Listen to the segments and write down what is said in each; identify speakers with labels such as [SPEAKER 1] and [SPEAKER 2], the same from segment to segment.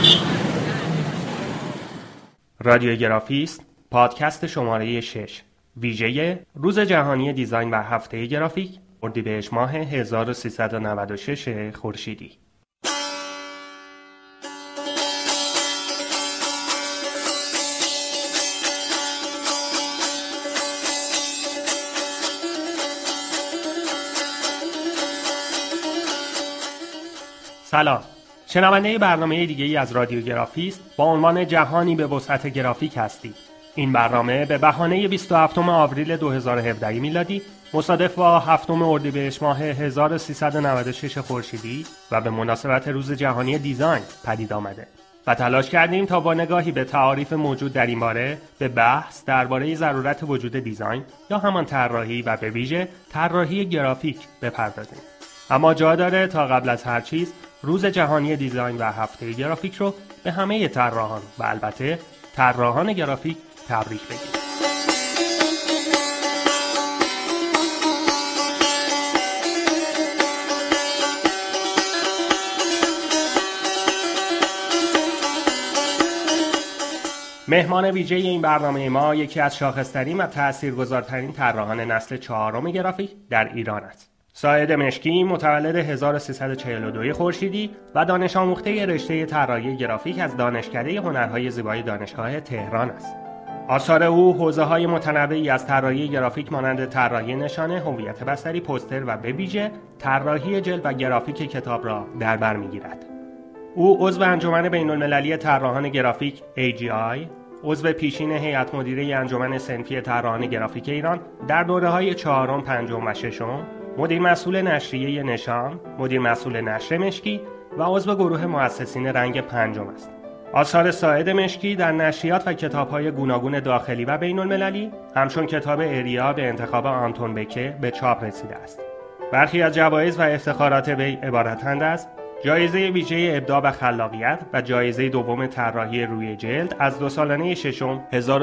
[SPEAKER 1] رادیو گرافیست، پادکست شماره 6، ویژه روز جهانی دیزاین و هفته گرافیک، اردیبهشت ماه 1396 خورشیدی. سلام، شنونده برنامه دیگه‌ای از رادیو گرافیست با عنوان جهانی به وسعت گرافیک هستید. این برنامه به بهانه 27 آوریل 2017 میلادی مصادف با 7 اردیبهشت ماه 1396 خورشیدی و به مناسبت روز جهانی دیزاین پدید آمده و تلاش کردیم تا با نگاهی به تعاریف موجود در این باره به بحث درباره ضرورت وجود دیزاین یا همان طراحی و به ویژه طراحی گرافیک بپردازیم. اما جا داره تا قبل از هر چیز روز جهانی دیزاین و هفته گرافیک رو به همه طراحان و البته طراحان گرافیک تبریک بگیم. مهمان ویژه این برنامه ما یکی از شاخص‌ترین و تأثیرگذارترین طراحان نسل 4 گرافیک در ایران است. ساعد مشکی متولد 1342 خورشیدی و دانش آموخته رشته طراحی گرافیک از دانشکده هنرهای زیبای دانشگاه تهران است. آثار او حوزه‌های متنوعی از طراحی گرافیک مانند طراحی نشانه، هویت بصری، پوستر و به ویژه طراحی جلد و گرافیک کتاب را در بر می‌گیرد. او عضو انجمن بین‌المللی طراحان گرافیک AGI، عضو پیشین هیئت مدیره انجمن صنفی طراحان گرافیک ایران در دوره‌های 4، 5 و 6، مدیر مسئول نشریه نشان، مدیر مسئول نشر مشکی و عضو گروه مؤسسین رنگ 5 است. آثار ساعد مشکی در نشریات و کتاب‌های گوناگون داخلی و بین‌المللی همچون کتاب اریا به انتخاب آنتون بکه به چاپ رسیده است. برخی از جوایز و افتخارات وی عبارتند از جایزه ویژه ابداع و خلاقیت و جایزه دوم طراحی روی جلد از 2 سالانه ششم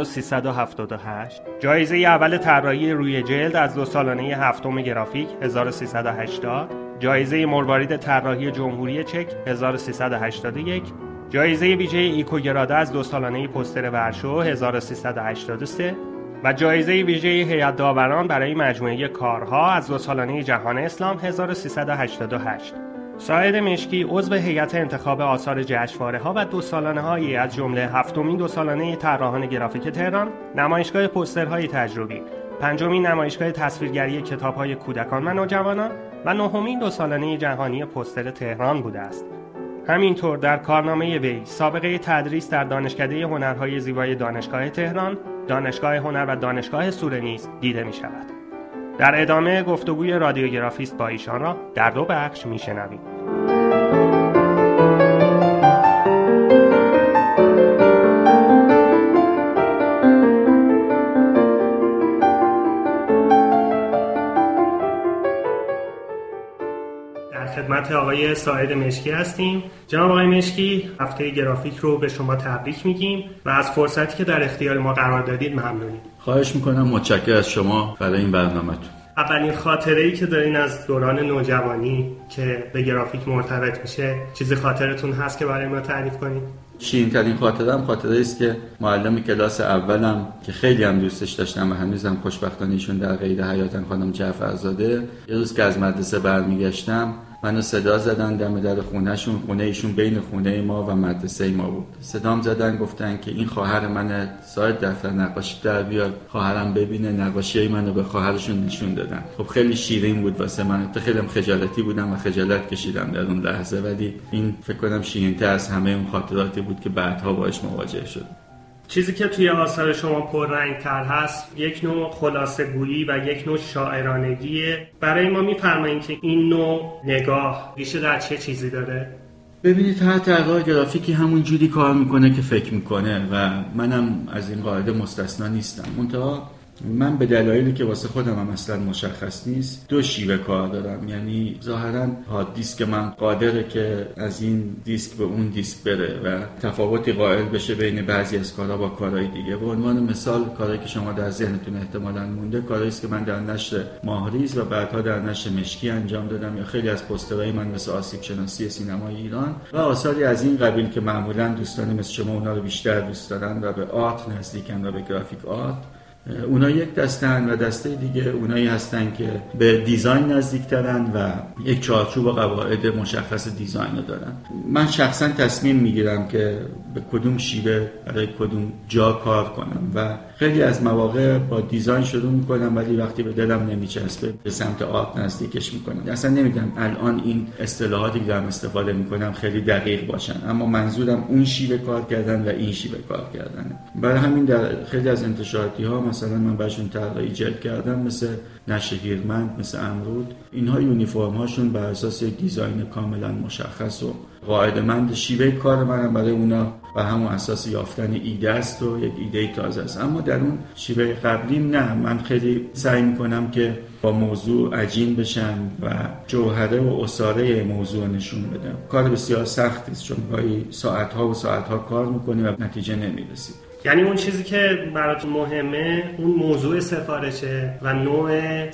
[SPEAKER 1] 1378، جایزه اول طراحی روی جلد از 2 سالانه هفتم گرافیک 1380، جایزه مروارید طراحی جمهوری چک 1381، جایزه ویژه ایکوگرادا از 2 سالانه پوستر ورشو 1383 و جایزه ویژه هیئت داوران برای مجموعه کارها از 2 سالانه جهان اسلام 1388. ساعد مشکی عضو هیئت انتخاب آثار جشنواره‌ها و 2 سالانه‌هایی از جمله 7مین 2 سالانه طراحان گرافیک تهران، نمایشگاه پوسترهای تجربی، 5مین نمایشگاه تصویرگری کتاب‌های کودکان و نوجوانان و 9مین 2 سالانه جهانی پوستر تهران بوده است. همینطور در کارنامه وی سابقه تدریس در دانشکده هنرهای زیبای دانشگاه تهران، دانشگاه هنر و دانشگاه سوره نیز دیده می‌شود. در ادامه گفتگوی رادیو گرافیست با ایشان را در 2 بخش میشنویم. در خدمت آقای ساعد مشکی هستیم. جناب آقای مشکی، هفته گرافیک رو به شما تبریک میگیم و از فرصتی که در اختیار ما قرار دادید ممنونیم.
[SPEAKER 2] خواهش میکنم، متشکرم از شما برای این برنامه‌تون.
[SPEAKER 1] اولین خاطره‌ای که دارین از دوران نوجوانی که به گرافیک مرتبط میشه، چیزی خاطرتون هست که برای ما تعریف کنید؟
[SPEAKER 2] شیرین‌ترین خاطره‌ام خاطره است که معلم کلاس اولم که خیلی هم دوستش داشتم و هنوزم خوشبختانه ایشون در قید حیاتن، خانم جعفرزاده، یه روز که از مدرسه برمیگشتم منو صدا زدن دم در خونهشون. خونه ایشون بین خونه ما و مدرسه ما بود. صدام زدن، گفتن که این خواهر منه، ساعد دفتر نقاشی در بیار خواهرم ببینه. نقاشیای منو به خواهرشون نشون دادن. خب خیلی شیرین بود واسه من. خیلی خجالتی بودم و خجالت کشیدم در اون لحظه، ولی این فکر کنم شیرین‌تر از همه اون خاطراتی بود که بعدها باهاش مواجه شدم.
[SPEAKER 1] چیزی که توی آثار شما پررنگ‌تر هست، یک نوع خلاصه‌گویی و یک نوع شاعرانگیه. برای ما می‌فرمایید که این نوع نگاه ریشه در چه چیزی داره؟
[SPEAKER 2] ببینید، هر طراح گرافیکی همون جوری کار میکنه که فکر میکنه و منم از این قاعده مستثنا نیستم. منتها من به دلایلی که واسه خودم هم اصلا مشخص نیست 2 شیوه کار دارم. یعنی ظاهرا هارد دیسک من قادره که از این دیسک به اون دیسک بره و تفاوتی قائل بشه بین بعضی از کارها با کارهای دیگه. به عنوان مثال کاری که شما در ذهنتون احتمالاً مونده کاری است که من در نشر ماهریز و بعدها در نشر مشکی انجام دادم، یا خیلی از پوسترهای من مثل آسیب شناسی سینمای ایران و آثاری از این قبیل که معمولاً دوستان مثل شما اونا رو بیشتر دوست دارن و به آرت نزدیکن و به گرافیک آرت. اونا یک دستن و دسته دیگه اونایی هستن که به دیزاین نزدیکترن و یک چارچوب و قواعد مشخص دیزاین رو دارن. من شخصا تصمیم میگیرم که به کدوم شیوه برای کدوم جا کار کنم و خیلی از مواقع با دیزاین شروع میکنم ولی وقتی به دلم نمیچسبه به سمت آرت نزدیکش میکنم. اصلا نمیگم الان این اصطلاحاتی که دارم استفاده میکنم خیلی دقیق باشن، اما منظورم اون شیوه کار کردن و این شیوه کار کردن. برای همین در خیلی از انتشاراتی ها مثلا من براشون طراحی جلد کردم، مثل نشر هیرمند، مثل امرود. اینها یونیفرم هاشون بر اساس یک دیزاین کاملا مشخص و قاعده‌مند، شیوه کار منم برای اونا و همون اساس یافتن ایده است و یک ایده تازه است. اما در اون شیوه قبلیم نه، من خیلی سعی میکنم که با موضوع عجین بشم و جوهره و اساره موضوع نشون بدم. کار بسیار سختی است چون گاهی ساعت‌ها و ساعت‌ها کار میکنی و نتیجه نمیرسی.
[SPEAKER 1] یعنی اون چیزی که براتون مهمه اون موضوع سفارشه و نوع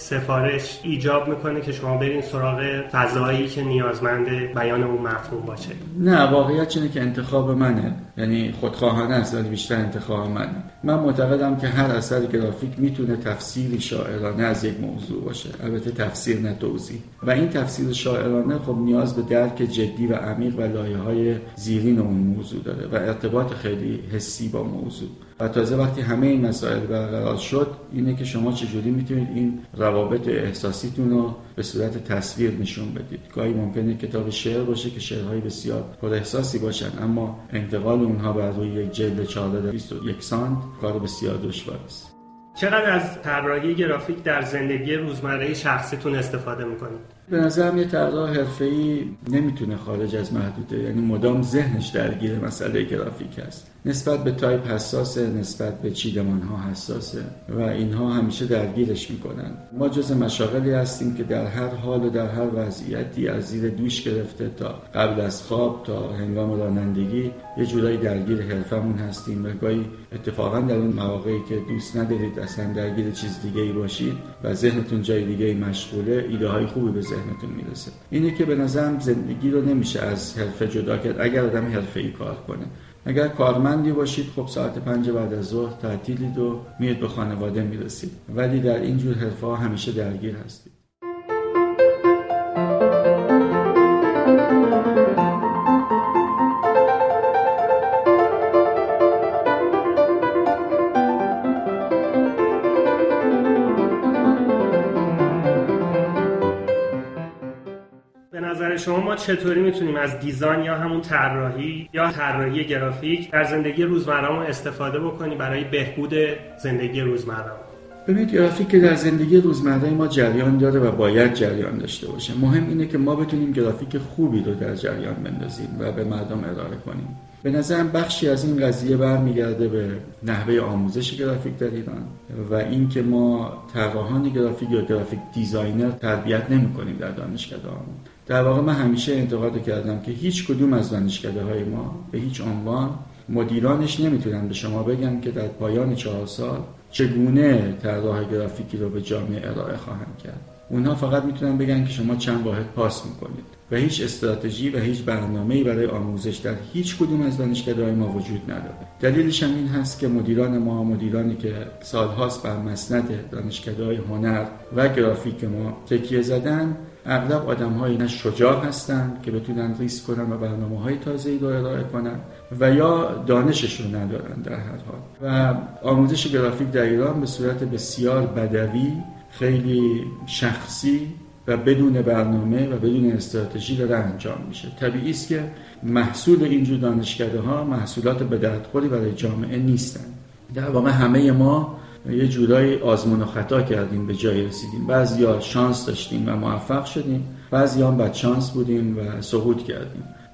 [SPEAKER 1] سفارش ایجاب میکنه که شما برین سراغ فضایی که نیازمند بیان اون مفهوم باشه.
[SPEAKER 2] نه، واقعیت اینه که انتخاب منه، یعنی خودخواهانه است ولی بیشتر انتخاب منه. من معتقدم که هر اثر گرافیک میتونه تفسیری شاعرانه از یک موضوع باشه، البته تفسیر نه توضیح، و این تفسیر شاعرانه خب نیاز به درک جدی و عمیق و لایه‌های زیرین اون موضوع داره و ارتباط خیلی حسی با موضوع. و تازه وقتی همه این مسائل برقرار شد اینه که شما چجوری میتونید این روابط احساسیتون رو به صورت تصویر نشون بدید. گاهی ممکنه کتاب شعر باشه که شعرهای بسیار پر احساسی باشن اما انتقال اونها بر روی یک جلد 14-21 سانت کار بسیار دشوار است.
[SPEAKER 1] چقدر از طراحی گرافیک در زندگی روزمره شخصیتون استفاده میکنید؟
[SPEAKER 2] به نظرم یه طراح حرفه‌ای نمیتونه خارج از محدوده، یعنی مدام ذهنش درگیر مسئله گرافیک است. نسبت به تایپ حساسه، نسبت به چیدمان‌ها حساسه و اینها همیشه درگیرش میکنن. ما جز مشاغلی هستیم که در هر حال و در هر وضعیتی از زیر دوش گرفته تا قبل از خواب تا هنگام رانندگی یه جورایی درگیر حرفمون هستیم و گاهی اتفاقا در اون مواقعی که دوست ندارید اصلا درگیر چیز دیگه‌ای باشید و ذهنتون جای دیگه‌ای مشغوله، ایده‌های خوبی به ذهنتون میرسه. اینه که به نظرم زندگی رو نمیشه از حرفه جدا کرد اگر آدم حرفه‌ای کار کنه. اگر کارمندی باشید خب ساعت 5 بعد از ظهر تعطیلید و میاد به خانواده میرسید، ولی در این جور حرفه‌ها همیشه درگیر هستید.
[SPEAKER 1] شما ما چطوری میتونیم از دیزاین یا همون طراحی یا طراحی گرافیک در زندگی روزمره‌مون استفاده بکنیم برای بهبود زندگی روزمره؟
[SPEAKER 2] ببینید گرافیک که در زندگی روزمره ما جریان داره و باید جریان داشته باشه. مهم اینه که ما بتونیم گرافیک خوبی رو در جریان بندازیم و به مردم ارائه کنیم. به نظرم بخشی از این قضیه برمیگرده به نحوه آموزش گرافیک در ایران و اینکه ما طراحان گرافیک یا گرافیک دیزاینر تربیت نمی‌کنیم در دانشگاه‌هامون. در واقع من همیشه انتقاد کردم که هیچ کدوم از دانشگاه‌های ما به هیچ عنوان مدیرانش نمیتونن به شما بگن که در پایان 4 سال چگونه طراح گرافیکی رو به جامعه ارائه خواهند کرد. اونها فقط میتونن بگن که شما چند واحد پاس میکنید و هیچ استراتژی و هیچ برنامه‌ای برای آموزش در هیچ کدوم از دانشگاه‌های ما وجود نداره. دلیلش هم این هست که مدیران ما، مدیرانی که سالهاست بر مسند دانشگاه‌های هنر و گرافیک ما تکیه زدن، اغلب آدم‌های نه شجاع هستند که بتونن ریسک کنن و برنامه‌های تازه‌ای رو ارائه کنن و یا دانشش رو ندارن در هر حال. و آموزش گرافیک در ایران به صورت بسیار بدوی، خیلی شخصی و بدون برنامه و بدون استراتژی داره انجام میشه. طبیعی است که محصول اینجور دانشگاه‌ها محصولات به دردخوری برای جامعه نیستن. در واقع همه ما یه جورایی آزمون و خطا کردیم به جای رسیدیم. بعضیا شانس داشتیم و موفق شدیم، بعضیا هم بد شانس بودیم و سقوط کردیم.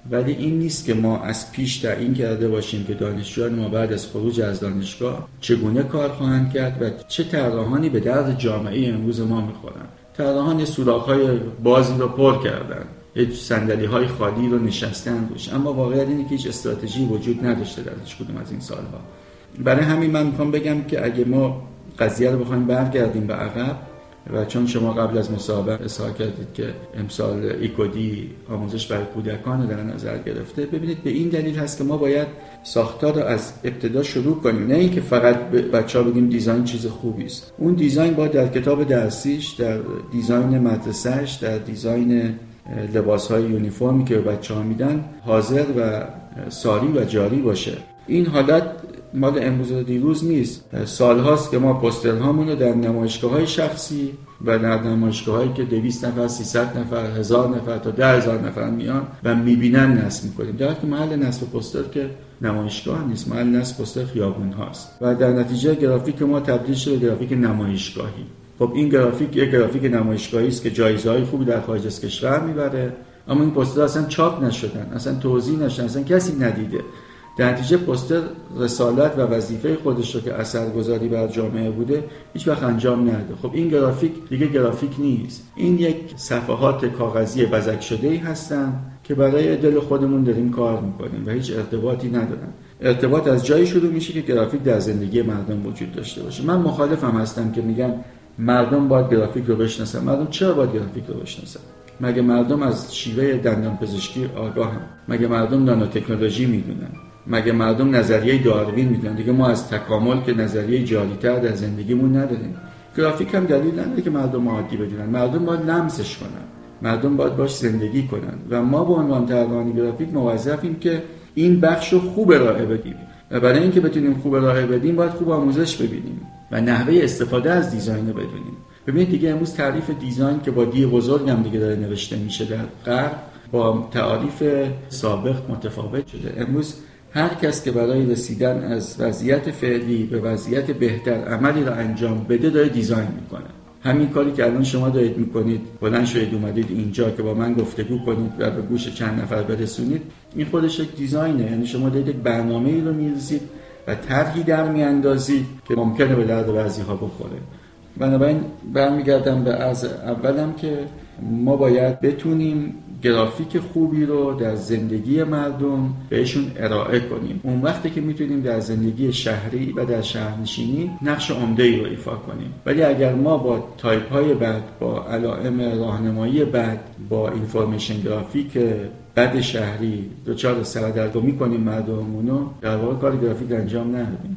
[SPEAKER 2] ولی این نیست که ما از پیش تعیین کرده باشیم که دانشجویان ما بعد از خروج از دانشگاه چگونه کار خواهند کرد و چه طراحانی به درد جامعه امروز ما میخورن. طراحان سوراخ‌های بازی رو پر کردن، هیچ صندلی‌های خالی رو نشستن روش، اما واقعیت اینه که هیچ استراتژی وجود نداشته در هیچ کدوم از این سالها. برای همین من میخوام بگم که اگه ما قضیه رو بخوایم برگردیم به عقب، و چون شما قبل از مصاحبه اظهار کردید که امسال ایکودی آموزش برای کودکان رو در نظر گرفته، ببینید به این دلیل هست که ما باید ساختار رو از ابتدا شروع کنیم، نه اینکه فقط به بچه‌ها بگیم دیزاین چیز خوبی است. اون دیزاین باید در کتاب درسیش، در دیزاین مدرسه‌اش، در دیزاین لباس‌های یونیفرمی که به بچه‌ها میدن حاضر و ساری و جاری باشه. این حالت مال امروز و دیروز نیست. سال‌هاست که ما پوسترهامون رو در نمایشگاه‌های شخصی و در نمایشگاهایی که 200 نفر، 300 نفر، 1000 نفر تا 10000 نفر میان و میبینن نصب می‌کنیم. در حالی که محل نصب پوستر که نمایشگاه نیست، محل نصب پوستر خیابون هاست و در نتیجه گرافیک ما تبدیل شده به گرافیک نمایشگاهی. خب این گرافیک یک گرافیک نمایشگاهی است که جایزه‌های خوبی در خارج از کشور میبره، اما این پوستر اصلا چاپ نشدن، اصلا توزیع نشدن، اصلا کسی ندیده. در نتیجه پوستر رسالت و وظیفه خودش رو که اثرگذاری بر جامعه بوده هیچ وقت انجام نداده. خب این گرافیک دیگه گرافیک نیست، این یک صفحات کاغذی بزک شده‌ای هستن که برای دل خودمون داریم کار میکنیم و هیچ ارتباطی ندارن. ارتباط از جایی شروع میشه که گرافیک در زندگی مردم وجود داشته باشه. من مخالفم هستم که میگن مردم باید گرافیک رو بشناسن. مردم چرا باید گرافیک رو بشناسن؟ مگه مردم از شیوه دندان پزشکی آگاهن؟ مگه مردم نانو تکنولوژی میدونن؟ مگه مردم نظریه داروین میدونن؟ دیگه ما از تکامل که نظریه جاری‌تر در زندگیمون نداریم. گرافیک هم دلیل نداره که مردم عادی بدونن. مردم باید لمسش کنن، مردم باید باش زندگی کنن و ما به عنوان طراحان گرافیک موظفیم که این بخش رو خوب ارائه بدیم و برای اینکه بتونیم خوب ارائه بدیم باید خوب آموزش ببینیم و نحوه استفاده از دیزاین رو بدونیم. ببینید دیگه امروز تعریف دیزاین که با دی بزرگ هم دیگه داره نوشته میشه در غرب با تعریف سابق متفاوت شده. امروز هر کس که برای رسیدن از وضعیت فعلی به وضعیت بهتر عملی را انجام بده داره دیزاین میکنه. همین کاری که الان شما دارید میکنید، بلند شدید اومدید اینجا که با من گفتگو کنید و به گوش چند نفر برسونید، این خودش یک دیزاینه. یعنی شما دارید یک برنامه‌ای رو می‌ریزید و طرحی در میاندازید که ممکنه به درد بعضی‌ها بخوره. بنابراین برمیگردم به عرض اولم که ما باید بتونیم گرافیک خوبی رو در زندگی مردم بهشون ارائه کنیم. اون وقتی که میتونیم در زندگی شهری و در شهرنشینی نقش عمده‌ای رو ایفا کنیم. ولی اگر ما با تایپ‌های بد، با علائم راهنمایی بد، با اینفورمیشن گرافیک بد شهری دچار سردرگمی کنیم مردممون رو، در واقع کار گرافیک انجام ندادیم.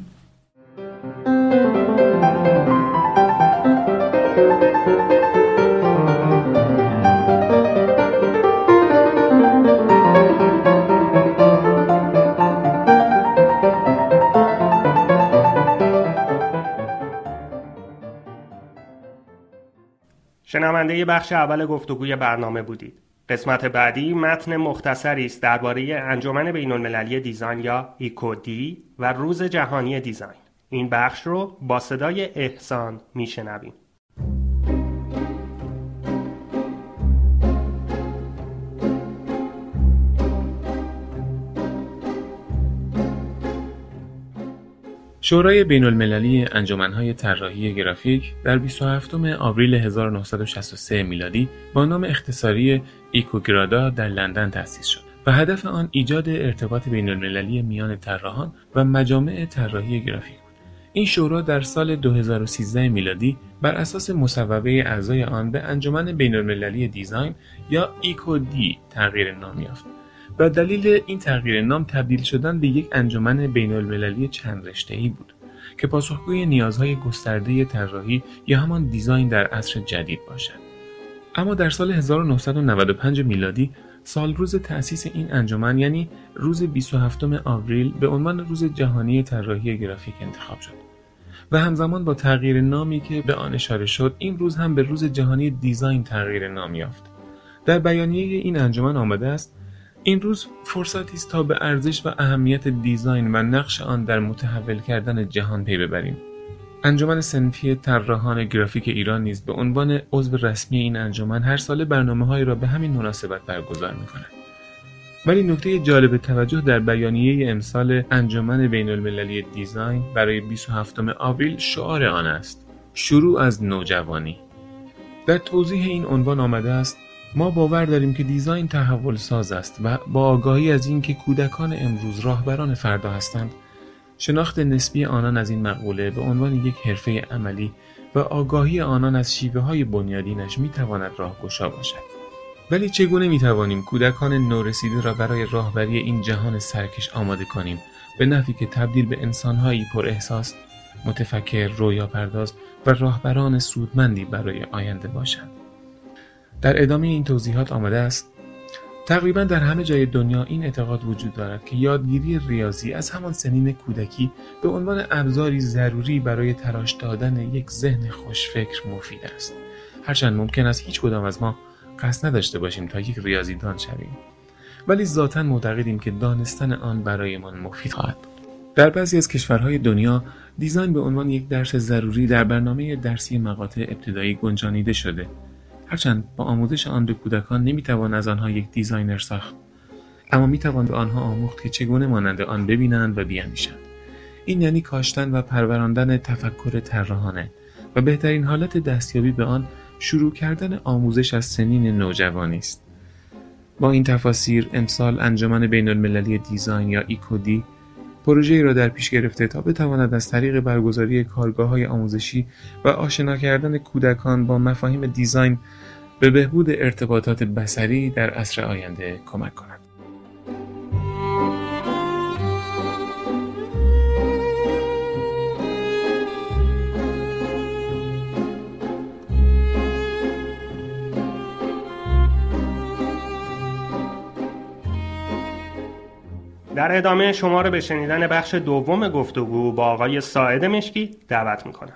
[SPEAKER 1] شنونده بخش اول گفتگوی برنامه بودید. قسمت بعدی متن مختصری است درباره انجمن بین‌المللی دیزاین یا ایکودی و روز جهانی دیزاین. این بخش رو با صدای احسان میشنویم.
[SPEAKER 3] شورای بین‌المللی انجمن‌های طراحی گرافیک در 27 آوریل 1963 میلادی با نام اختصاری ایکوگرادا در لندن تأسیس شد و هدف آن ایجاد ارتباط بین‌المللی میان طراحان و مجامع طراحی گرافیک بود. این شورا در سال 2013 میلادی بر اساس مصوبه اعضای آن به انجمن بین‌المللی دیزاین یا ایکودی تغییر نام یافت. و دلیل این تغییر نام تبدیل شدن به یک انجمن بین‌المللی چند رشته‌ای بود که پاسخگوی نیازهای گسترده طراحی یا همان دیزاین در عصر جدید باشد. اما در سال 1995 میلادی سال روز تأسیس این انجمن یعنی روز 27 آوریل به عنوان روز جهانی طراحی گرافیک انتخاب شد و همزمان با تغییر نامی که به آن اشاره شد این روز هم به روز جهانی دیزاین تغییر نام یافت. در بیانیه این انجمن آمده است: این روز فرصتی است تا به ارزش و اهمیت دیزاین و نقش آن در متحول کردن جهان پی ببریم. انجمن صنفی طراحان گرافیک ایران نیز به عنوان عضو رسمی این انجمن هر ساله برنامه‌هایی را به همین مناسبت برگزار می‌کند. ولی نکته جالب توجه در بیانیه امسال انجمن بین‌المللی دیزاین برای 27 آوریل شعار آن است: شروع از نوجوانی. در توضیح این عنوان آمده است: ما باور داریم که دیزاین تحول ساز است و با آگاهی از این که کودکان امروز راهبران فردا هستند، شناخت نسبی آنان از این مقوله به عنوان یک حرفه عملی و آگاهی آنان از شیوه‌های بنیادینش می‌تواند راهگشا باشد. ولی چگونه می‌توانیم کودکان نورسیده را برای راهبری این جهان سرکش آماده کنیم به نحوی که تبدیل به انسان‌هایی پر احساس، متفکر، رویاپرداز و راهبران سودمندی برای آینده باشند؟ در ادامه این توضیحات آمده است: تقریباً در همه جای دنیا این اعتقاد وجود دارد که یادگیری ریاضی از همان سنین کودکی به عنوان ابزاری ضروری برای تراش دادن یک ذهن خوشفکر مفید است. هرچند ممکن است هیچ کدام از ما قصد نداشته باشیم تا یک ریاضیدان شویم، ولی ذاتاً معتقدیم که دانستن آن برایمان مفید خواهد بود. در بعضی از کشورهای دنیا دیزاین به عنوان یک درس ضروری در برنامه درسی مقاطع ابتدایی گنجانیده شده. هرچند با آموزش آن به کودکان نمیتوان از آنها یک دیزاینر ساخت، اما میتوان به آنها آموخت که چگونه مانند آن ببینند و بیاندیشند. این یعنی کاشتن و پروراندن تفکر طراحانه و بهترین حالت دستیابی به آن شروع کردن آموزش از سنین نوجوانی است. با این تفاسیر امسال انجمن بین‌المللی دیزاین یا ایکودی پروژه‌ای را در پیش گرفته تا بتواند از طریق برگزاری کارگاه‌های آموزشی و آشنا کردن کودکان با مفاهیم دیزاین به بهبود ارتباطات بصری در عصر آینده کمک کند.
[SPEAKER 1] در ادامه شما را به شنیدن بخش دوم گفتگو با آقای ساعد مشکی دعوت میکنم.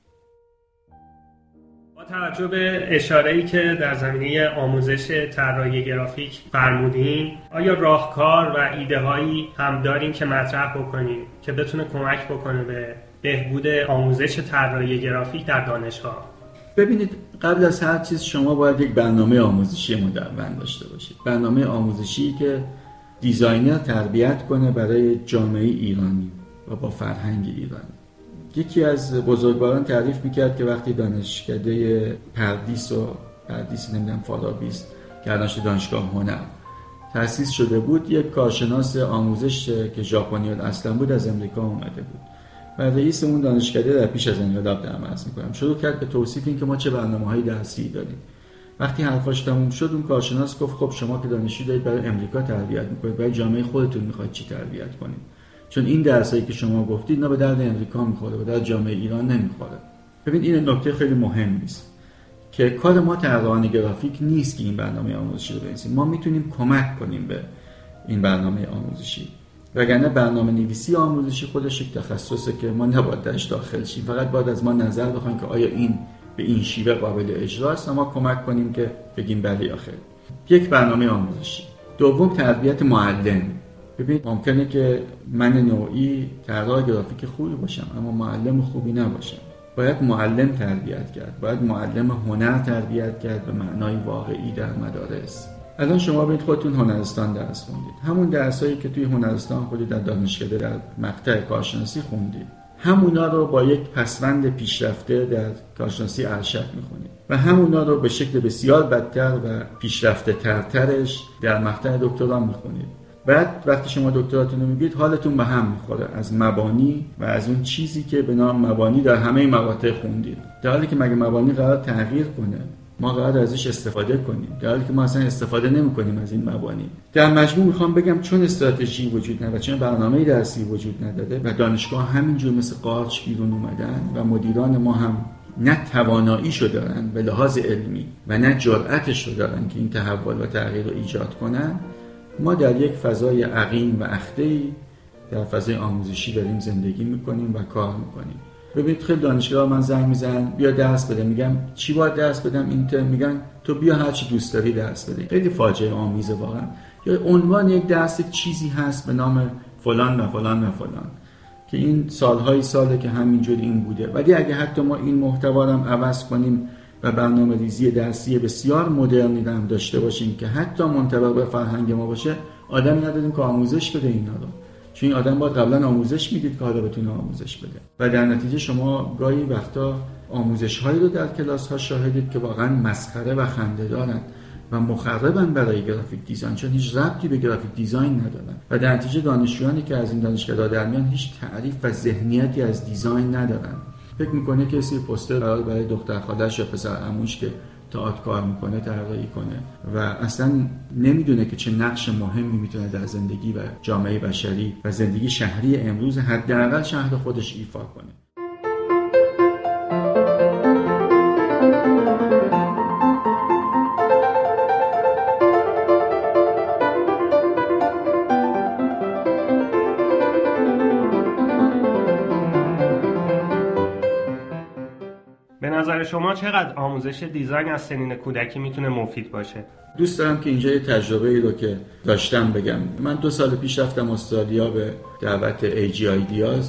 [SPEAKER 1] با توجه به اشاره‌ای که در زمینه آموزش طراحی گرافیک فرمودین، آیا راهکار و ایده‌هایی هم دارین که مطرح بکنیم که بتونه کمک بکنه به بهبود آموزش طراحی گرافیک در دانشگاه؟
[SPEAKER 2] ببینید، قبل از هر چیز شما باید یک برنامه آموزشی مدون داشته باشید. برنامه آموزشی که دیزاینر تربیت کنه برای جامعه ایرانی و با فرهنگ ایرانی. یکی از بزرگواران تعریف میکرد که وقتی دانشکده پردیس فارابیس که دانشگاه هنر تأسیس شده بود، یک کارشناس آموزش که ژاپنی اصلا بود از امریکا اومده بود و رئیس اون دانشکده در پیش از انقلاب دارم عرض میکنم شروع کرد به توصیف این که ما چه برنامه‌های درسی داریم. وقتی حرفاش تموم شد، اون کارشناس گفت خب شما که دانشجو دارید برای امریکا تربیت میکنید، برای جامعه خودتون میخواید چی تربیت کنید؟ چون این درسایی که شما گفتید نه به درد امریکا میخوره، به درد جامعه ایران نمیخوره. ببین، این نکته خیلی مهمی است که کار ما طراحان گرافیک نیست که این برنامه آموزشی رو بنویسیم. ما میتونیم کمک کنیم به این برنامه آموزشی، وگرنه برنامه نویسی آموزشی خودش یک تخصصه که ما نباید درش داخل شیم. فقط باید از ما نظر بخوایم که آیا این به این شیوه قابل اجراست، ما کمک کنیم که بگیم بله یا خیر. یک برنامه آموزشی. دوم، تربیت معلم. ببین، ممکنه که من نوعی طراح گرافیک خوبی باشم اما معلم خوبی نباشم. باید معلم تربیت کرد، باید معلم هنر تربیت کرد به معنای واقعی در مدارس. الان شما برید خودتون هنرستان درس خوندید، همون درسایی که توی هنرستان خودید در دانشکده در مقطع کارشناسی خوندید، همونا رو با یک پسوند پیشرفته در کارشناسی ارشد میخونید و همونا رو به شکل بسیار بدتر و پیشرفته ترترش در مقطع دکترا میخونید. بعد وقتی شما دکتراتون رو میگید حالتون به هم میخوره از مبانی و از اون چیزی که به نام مبانی در همه مقاطع خوندید، در حالی که مگه مبانی قرار تغییر کنه؟ ما قرار ازش استفاده کنیم، در حالی که ما اصلا استفاده نمی‌کنیم از این مبانی. در مجموع میخوام بگم چون استراتژی وجود نداره، چون برنامه درسی وجود نداره و دانشگاه همینجور مثل قارچ بیرون اومدن و مدیران ما هم نه تواناییشو دارن به لحاظ علمی و نه جرأتش رو دارن که این تحول و تغییر رو ایجاد کنن، ما در یک فضای عقیم و اخته‌ای در فضای آموزشی داریم زندگی میکنیم و کار میکنیم. ببینید، خیلی دانشگاه من زنگ میزنن بیا درس بده، میگم چی باید درس بدم این ترم؟ میگن تو بیا هر چی دوست داری درس بده. خیلی فاجعه آمیزه واقعا. یا عنوان یک درس یک چیزی هست به نام فلان و فلان و فلان که این ساله که همینجوری این بوده، ولی اگه حتی ما این محتوا رو عوض کنیم و برنامه‌ریزی درسی بسیار مدرنی هم داشته باشیم که حتی منطبق به فرهنگ ما باشه، آدمی نداریم که آموزش بده اینا رو. چون این آدم باید قبلا آموزش میدید که حالا بتونه آموزش بده و در نتیجه شما گاهی وقتا آموزش‌هایی رو در کلاس‌ها شاهدید که واقعا مسخره و خنده‌دارن و مخربن برای گرافیک دیزاین، چون هیچ ربطی به گرافیک دیزاین ندارن و در نتیجه دانشجویانی که از این دانشگاه در میان هیچ تعریف و ذهنیتی از دیزاین ندارن. فکر میکنه که سی پوستر برای دختر خالش یا پسر عموش که تئاتر کار میکنه طراحی کنه و اصلا نمیدونه که چه نقش مهمی میتونه در زندگی و جامعه بشری و زندگی شهری امروز حداقل شهر خودش ایفا کنه.
[SPEAKER 1] به نظر شما چقدر آموزش دیزاین از سنین کودکی میتونه مفید باشه؟
[SPEAKER 2] دوست دارم که اینجا یه تجربه‌ای رو که داشتم بگم. من 2 سال پیش رفتم استرالیا به دعوت AGI دیاز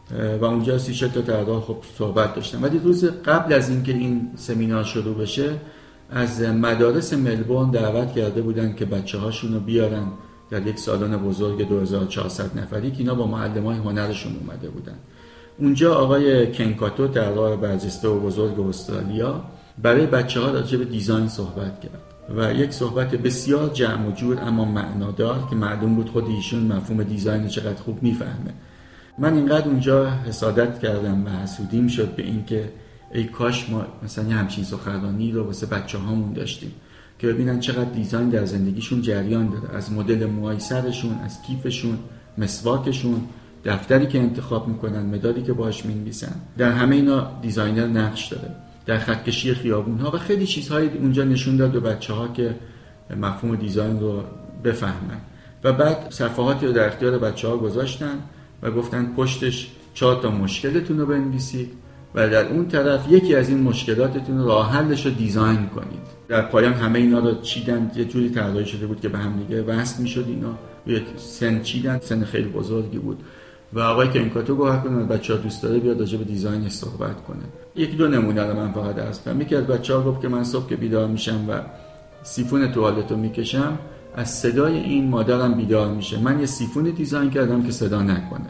[SPEAKER 2] و اونجا 36 تا طراح خب صحبت داشتم. ولی روز قبل از اینکه این سمینار شروع بشه از مدارس ملبورن دعوت کرده بودن که بچه‌هاشون رو بیارن در یک سالن بزرگ 2400 نفری که اینا با معلمای هنرشون اومده بودن. اونجا آقای کنکاتو طراح برجسته و بزرگ استرالیا برای بچه‌ها راجع به دیزاین صحبت کرد و یک صحبت بسیار جمع و جور اما معنادار که معلوم بود خود ایشون مفهوم دیزاین چقدر خوب میفهمه. من اینقدر اونجا حسادت کردم و حسودیم شد به این که ای کاش ما مثلا همچین سخنرانی رو واسه بچه‌هامون داشتیم که ببینن چقدر دیزاین در زندگیشون جریان داره، از مدل موهای سرشون، از کیفشون، مسواکشون، دفتری که انتخاب میکنن، مدادی که باهاش می‌نویسن، در همه اینا دیزاینر نقش داره. در خطکشی خیابون‌ها و خیلی چیزهایی اونجا نشون داد به بچه‌ها که مفهوم دیزاین رو بفهمن. و بعد صفحاتی رو در اختیار بچه‌ها گذاشتن و گفتن پشتش 4 تا مشکلتون رو بنویسید و در اون طرف یکی از این مشکلاتتون رو راه حلش رو دیزاین کنید. در پایان همه اینا رو چیدن، یه جوری طراحی شده بود که به هم دیگه وصل می‌شد. اینا یک سن چیدن، سن خیلی بزرگی بود و آقای کنکاتو گفت کنه بچه‌ها دوست داره بیاد راجع به دیزاین صحبت کنه. 1-2 نمونه رو من فقط عرض کنم. یکی از بچه‌ها گفت که من صبح که بیدار میشم و سیفون توالتو میکشم از صدای این مادرم بیدار میشه. من یه سیفون دیزاین کردم که صدا نکنه.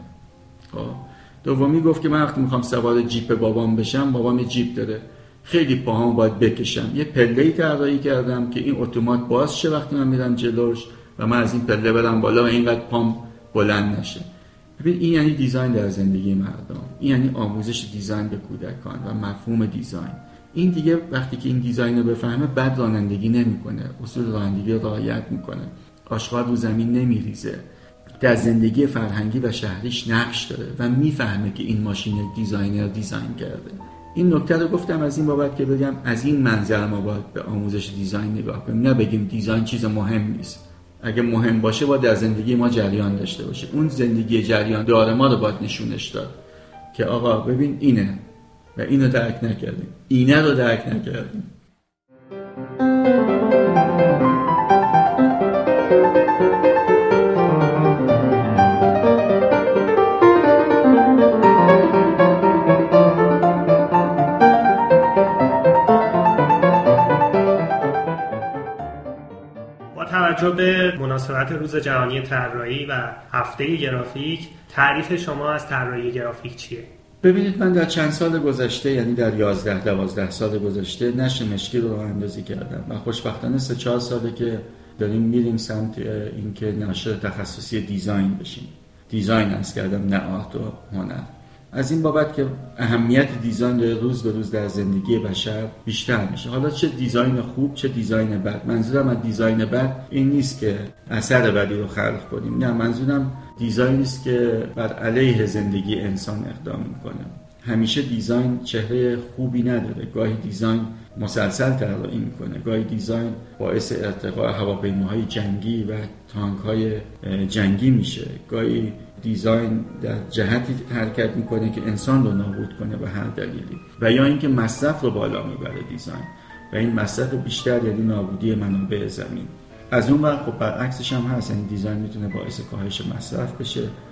[SPEAKER 2] خب دومی گفت که من وقتی میخوام سوار جیپ بابام بشم، بابام یه جیپ داره، خیلی پاهامو باید بکشم. یه پله‌ای طراحی کردم که این اتومات باز شه وقتی من میرم جلوش و من از این پله برم بالا و اینقدر پام بلند نشه. ببین این یعنی دیزاین در زندگی مردم، این یعنی آموزش دیزاین به کودکان و مفهوم دیزاین. این دیگه وقتی که این دیزاین رو بفهمه بد رانندگی نمیکنه، اصول رانندگی رو رعایت میکنه، آشغال رو زمین نمیریزه، در زندگی فرهنگی و شهریش نقش داره و میفهمه که این ماشین دیزاینر دیزاین کرده. این نکته رو گفتم از این بابت که بگم از این منظر ما باید به آموزش دیزاین نگاه کنیم، نه بگیم دیزاین چیز مهم نیست. اگه مهم باشه باید در زندگی ما جریان داشته باشه. اون زندگی جریان داره ما رو باید نشونش داد که آقا ببین اینه و اینو درک نکردیم، اینه رو درک نکردیم.
[SPEAKER 1] توجه به مناسبت روز جهانی طراحی و هفته گرافیک، تعریف شما از طراحی گرافیک چیه؟
[SPEAKER 2] ببینید من در چند سال گذشته، یعنی در 11-12 سال گذشته نشر مشکی رو راه‌اندازی کردم و خوشبختانه 3-4 ساله که داریم میریم سمت اینکه نشر تخصصی دیزاین بشیم. دیزاین از کردم، نه آرت و هنر. از این بابت که اهمیت دیزاین داره روز به روز در زندگی بشر بیشتر میشه. حالا چه دیزاین خوب چه دیزاین بد. منظورم از دیزاین بد این نیست که اثر بدی رو خلق کنیم، نه، منظورم دیزاینی است که بر علیه زندگی انسان اقدام میکنه. همیشه دیزاین چهره خوبی نداره. گاهی دیزاین مسلسل طراحی میکنه، گاهی دیزاین باعث ارتقاء هواپیماهای جنگی و تانک‌های جنگی میشه، گاهی دیزاین در جهتی حرکت میکنه که انسان رو نابود کنه به هر دلیلی، و یا اینکه مصرف رو بالا میبره دیزاین، و این مصرف بیشتر یعنی نابودی منابع زمین. از اون ور خب برعکسش هم هست، یعنی دیزاین میتونه باعث کاهش مصرف بشه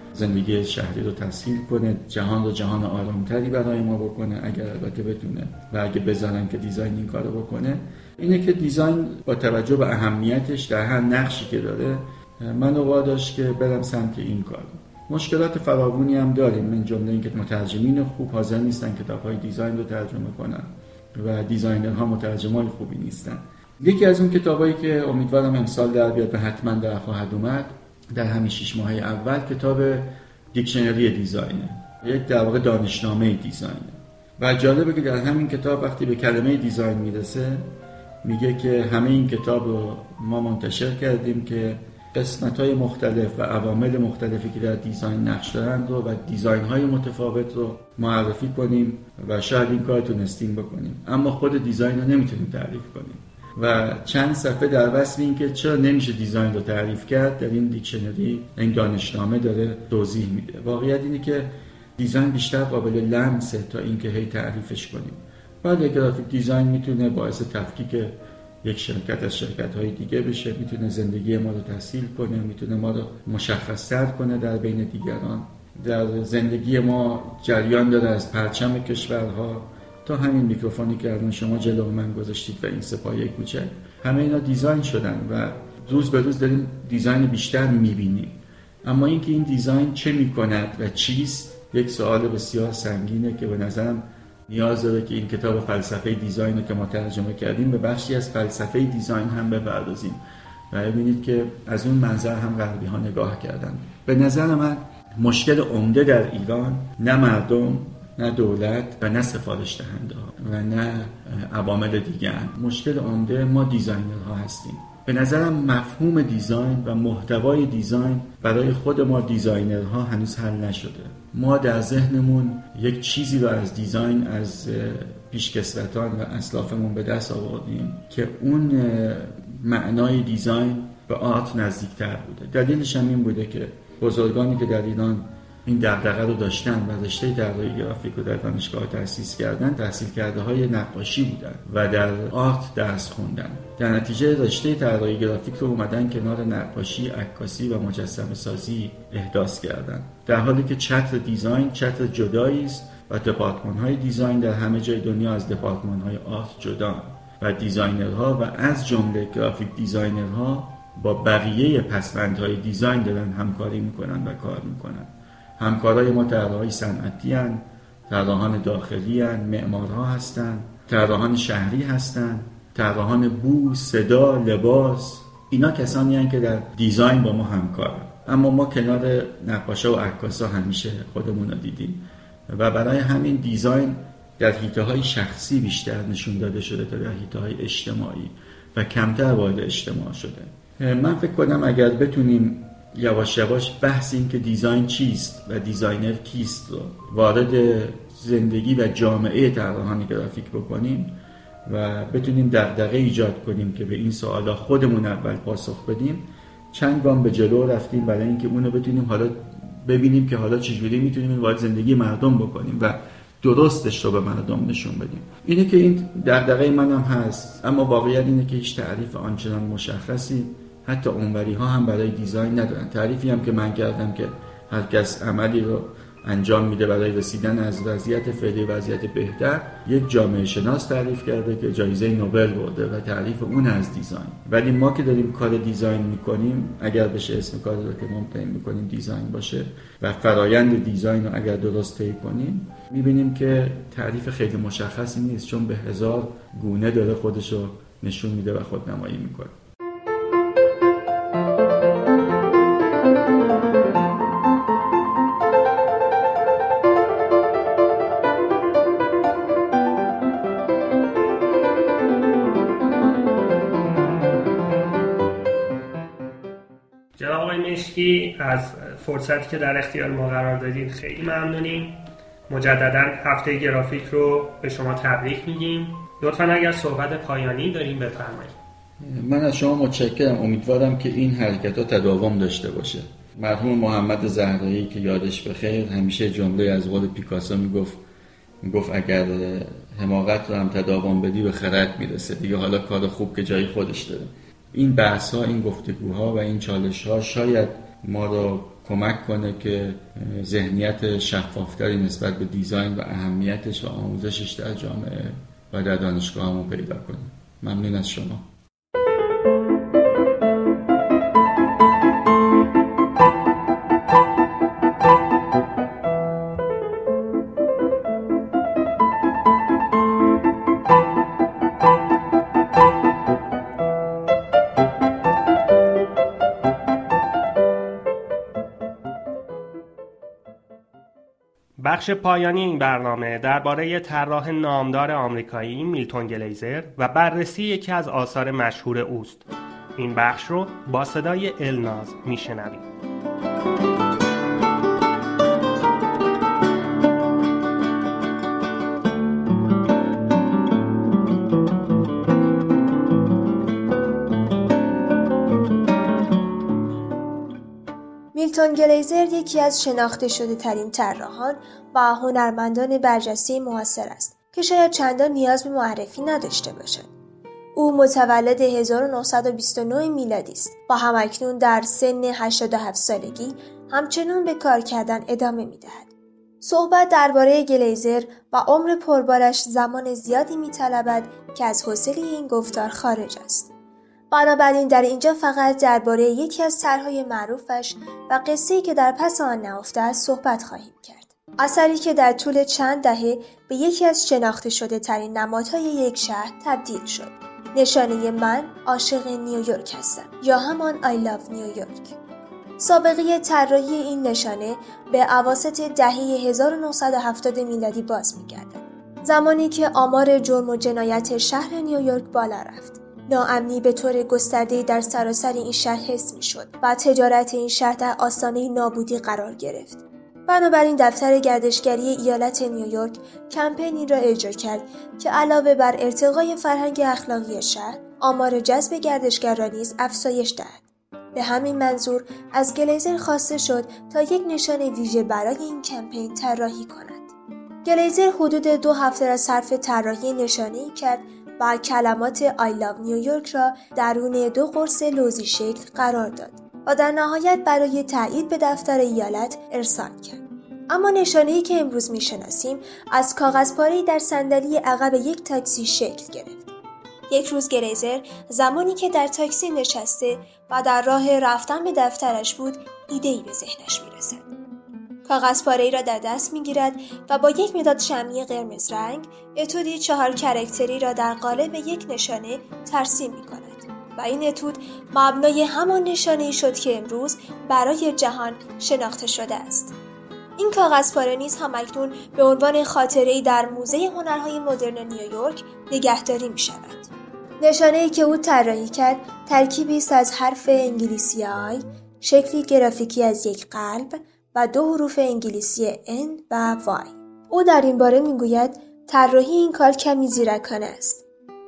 [SPEAKER 2] زندگی شهری رو تسهیل کنه، جهان رو جهان آرامتری برای ما بکنه، اگر البته بتونه و اگه بذارن که دیزاین این کارو بکنه. اینه که دیزاین با توجه به اهمیتش در هر نقشی که داره منو واداشت که برم سمت این کار. مشکلات فراوانی هم داریم، من جمله این که مترجمین خوب حاضر نیستن کتاب‌های دیزاین رو ترجمه کنن و دیزاینرها مترجمای خوبی نیستن. یکی از اون کتابایی که امیدوارم امسال در بیاد و حتما در خواهد اومد در همین 6 ماه اول کتاب دیکشنری دیزاینه، یک در واقع دانشنامه دیزاینه. و جالبه که در همین کتاب وقتی به کلمه دیزاین میرسه میگه که همه این کتاب رو ما منتشر کردیم که قسمت‌های مختلف و عوامل مختلفی که در دیزاین نقش دارند و دیزاین‌های متفاوت رو معرفی کنیم و شاید این کار تونستیم بکنیم، اما خود دیزاین رو نمیتونیم تعریف کنیم. و چند صفحه در وصف این که چرا نمیشه دیزاین رو تعریف کرد در این دیکشنری، این دانشنامه داره توضیح میده. واقعیت اینه که دیزاین بیشتر قابل لمسه تا اینکه هی تعریفش کنیم. بله گرافیک دیزاین میتونه باعث تفکیک یک شرکت از شرکت‌های دیگه بشه، میتونه زندگی ما رو تسهیل کنه، میتونه ما رو مشخص‌تر کنه در بین دیگران. در زندگی ما جریان داره از پرچم کشورها تا همین میکروفونی که الان شما جلو من گذاشتید و این سپایه کوچک، همه اینا دیزاین شدن و روز به روز داریم دیزاین بیشتر میبینیم. اما اینکه این دیزاین چه میکند و چیست یک سوال بسیار سنگینه که به نظرم نیاز داره که این کتاب فلسفه دیزاین رو که ما ترجمه کردیم به بخشی از فلسفه دیزاین هم بپردازیم و ببینید که از اون منظر هم غربی ها نگاه کردن. به نظر من مشکل عمده در ایران نه مردم، نه دولت و نه سفارش دهنده ها و نه عوامل دیگه هم. مشکل عمده ما دیزاینرها هستیم. به نظرم مفهوم دیزاین و محتوای دیزاین برای خود ما دیزاینرها هنوز حل نشده. ما در ذهنمون یک چیزی رو از دیزاین از پیشکسوتان و اسلافمون به دست آوردیم که اون معنای دیزاین به آرت نزدیکتر بوده. دلیلش هم این بوده که بزرگانی که در ایران این دغدغه رو داشتن و رشته طراحی گرافیک رو در دانشگاه تأسیس کردن، تحصیل کرده های نقاشی بودن و در آرت درس خوندن. در نتیجه رشته طراحی گرافیک رو اومدن کنار نقاشی، عکاسی و مجسمه سازی احداث کردن، در حالی که چتر دیزاین چتر جدایی است و دپارتمان های دیزاین در همه جای دنیا از دپارتمان های آرت جدا و دیزاینرها و از جمله گرافیک دیزاینرها با بقیه پسوندهای دیزاین دارن همکاری میکنن و کار میکنن. همکارای ما طراحای صنعتی هستند، طراحان داخلی هستند، معمارها هستند، طراحان شهری هستند، طراحان بو، صدا، لباس. اینا کسانی هستند که در دیزاین با ما همکارن. اما ما کنار نقاشا و عکاسا همیشه خودمون رو دیدیم و برای همین دیزاین در حیطه‌های شخصی بیشتر نشون داده شده تا در حیطه‌های اجتماعی و کمتر وارد اجتماع شده. من فکر کنم اگر بتونیم یواش یواش بحث این که دیزاین چیست و دیزاینر کیست رو وارد زندگی و جامعه طراحان گرافیک بکنیم و بتونیم دغدغه ایجاد کنیم که به این سوالا خودمون اول پاسخ بدیم، چند گام به جلو رفتیم برای اینکه اونو بتونیم حالا ببینیم که حالا چجوری میتونیم این وارد زندگی مردم بکنیم و درستش رو به مردم نشون بدیم. اینه که این دغدغه منم هست، اما واقعیت اینه که هیچ تعریف آنچنان مشخصی حتی اونوری ها هم برای دیزاین ندارن. تعریفی هم که من کردم که هر کس عملی رو انجام میده برای رسیدن از وضعیت فعلی وضعیت بهتر، یک جامعه شناس تعریف کرده که جایزه نوبل برده و تعریف اون از دیزاین. ولی ما که داریم کار دیزاین میکنیم، اگر بشه اسم کاری رو که ما تعیین میکنیم دیزاین باشه و فرایند دیزاین رو اگر درست طی کنیم، میبینیم که تعریف خیلی مشخصی نیست، چون به هزار گونه داره خودش رو نشون میده و خودنمایی میکنه.
[SPEAKER 1] جناب آقای مشکی از فرصتی که در اختیار ما قرار دادید خیلی ممنونیم. مجددا هفته گرافیک رو به شما تبریک میگیم. لطفاً اگر صحبت پایانی داریم بفرمایید.
[SPEAKER 2] من از شما متشکرم. امیدوارم که این حرکت‌ها تداوم داشته باشه. مرحوم محمد زهرایی که یادش بخیر همیشه جمله از قول پیکاسو میگفت اگر حماقت رو هم تداوم بدی به خرد میرسه دیگه. حالا کار خوب که جای خودش داره. این بحث‌ها، این گفتگوها و این چالش‌ها شاید ما رو کمک کنه که ذهنیت شفافتری نسبت به دیزاین و اهمیتش و آموزشش در جامعه و در دانشگاهمون پیدا کنیم. ممنون از شما.
[SPEAKER 1] بخش پایانی این برنامه درباره طراح نامدار آمریکایی میلتون گلیزر و بررسی یکی از آثار مشهور اوست. این بخش رو با صدای الناز میشنویم.
[SPEAKER 4] میلتون گلیزر یکی از شناخته شده ترین طراحان و هنرمندان برجسته معاصر است که شاید چندان نیاز به معرفی نداشته باشد. او متولد 1929 میلادی است و همکنون در سن 87 سالگی همچنان به کار کردن ادامه می‌دهد. صحبت درباره گلیزر و عمر پربارش زمان زیادی می‌طلبد که از حوصله این گفتار خارج است. بنابراین در اینجا فقط درباره یکی از طرح‌های معروفش و قصه‌ای که در پس آن نهفته است صحبت خواهیم کرد. اثری که در طول چند دهه به یکی از شناخته شده ترین نمادهای یک شهر تبدیل شد. نشانه من عاشق نیویورک هستم یا همان I love نیویورک. سابقه طراحی این نشانه به اواسط دهه 1970 میلادی باز می‌گردد. زمانی که آمار جرم و جنایت شهر نیویورک بالا رفت. ناامنی به طور گسترده‌ای در سراسر این شهر حس می‌شد و تجارت این شهر در آستانه نابودی قرار گرفت. بنابراین دفتر گردشگری ایالت نیویورک کمپینی را اجرا کرد که علاوه بر ارتقای فرهنگ اخلاقی شهر، آمار جذب گردشگران نیز افزایش دهد. به همین منظور از گلیزر خواسته شد تا یک نشان ویژه برای این کمپین طراحی کند. گلیزر حدود 2 هفته را صرف طراحی نشانه‌ای کرد و کلمات I love نیویورک را درون 2 قرص لوزی شکل قرار داد و در نهایت برای تایید به دفتر ایالت ارسال کرد. اما نشانه‌ای که امروز می‌شناسیم از کاغذپاره‌ای در صندلی عقب یک تاکسی شکل گرفت. یک روز گلیزر زمانی که در تاکسی نشسته و در راه رفتن به دفترش بود، ایده‌ای به ذهنش می‌رسد. کاغذپاره‌ای را در دست می‌گیرد و با یک مداد شمعی قرمز رنگ اتودی 4 کاراکتری را در قالب یک نشانه ترسیم می‌کند و این اتود مبنای همان نشانه‌ای شد که امروز برای جهان شناخته شده است. این کاغذپاره نیز همکنون به عنوان خاطره‌ای در موزه هنرهای مدرن نیویورک نگهداری می‌شود. نشانه‌ای که او طراحی کرد ترکیبی است از حرف انگلیسی I، شکلی گرافیکی از یک قلب و 2 حروف انگلیسی N و Y. او در این باره میگوید طراحی این کار کمی زیرکانه است.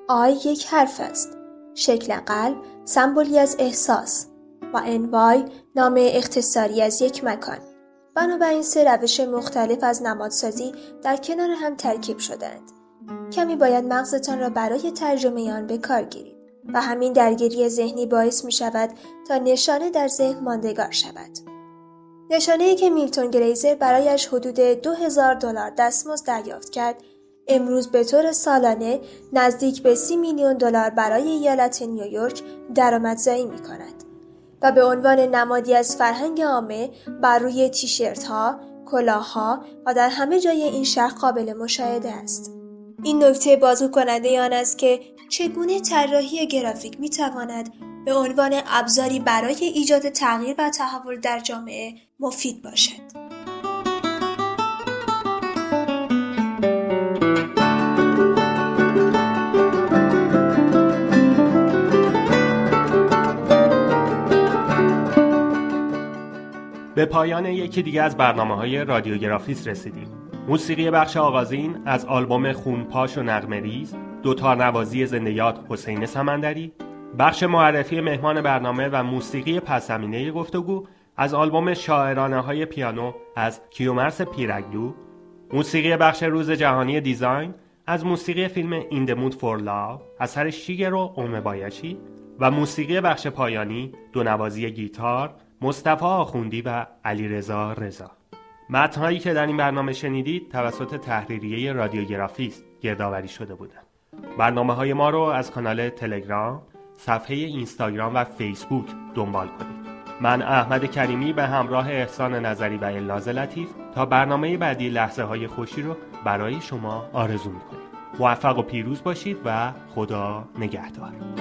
[SPEAKER 4] I یک حرف است. شکل قلب سمبولی از احساس و NY نام اختصاری از یک مکان. بنابراین 3 روش مختلف از نمادسازی در کنار هم ترکیب شدند. کمی باید مغزتان را برای ترجمه آن به کار گیرید و همین درگیری ذهنی باعث می شود تا نشانه در ذهن ماندگار شود. نشانه‌ای که میلتون گلیزر برایش حدود $2000 دستمزد دریافت کرد، امروز به طور سالانه نزدیک به $30 میلیون برای ایالت نیویورک درآمدزایی می‌کند و به عنوان نمادی از فرهنگ عامه بر روی تیشرت‌ها، کلاه‌ها و در همه جای این شهر قابل مشاهده است. این نکته بازگو کننده آن است که چگونه طراحی گرافیک می‌تواند به عنوان ابزاری برای ایجاد تغییر و تحول در جامعه مفید باشد.
[SPEAKER 1] به پایان یکی دیگه از برنامه‌های رادیوگرافیست رسیدیم. موسیقی بخش آغازین از آلبوم خونپاش و نغمه‌ریز، دوتارنوازی زنده یاد حسین سمندری، بخش معرفی مهمان برنامه و موسیقی پس‌زمینه گفتگو از آلبوم شاعرانه‌های پیانو از کیومرث پیرگدو، موسیقی بخش روز جهانی دیزاین از موسیقی فیلم In the Mood for Love اثر شیگرو اومبایاشی و موسیقی بخش پایانی دو نوازی گیتار مصطفی آخوندی و علیرضا رضا. متن‌هایی که در این برنامه شنیدید توسط تحریریه رادیوگرافیست گردآوری شده بودند. برنامه‌های ما رو از کانال تلگرام، صفحه اینستاگرام و فیسبوک دنبال کنید. من احمد کریمی به همراه احسان نظری و الناز لطیف تا برنامه بعدی لحظه‌های خوشی رو برای شما آرزو می‌کنیم. موفق و پیروز باشید و خدا نگهدار.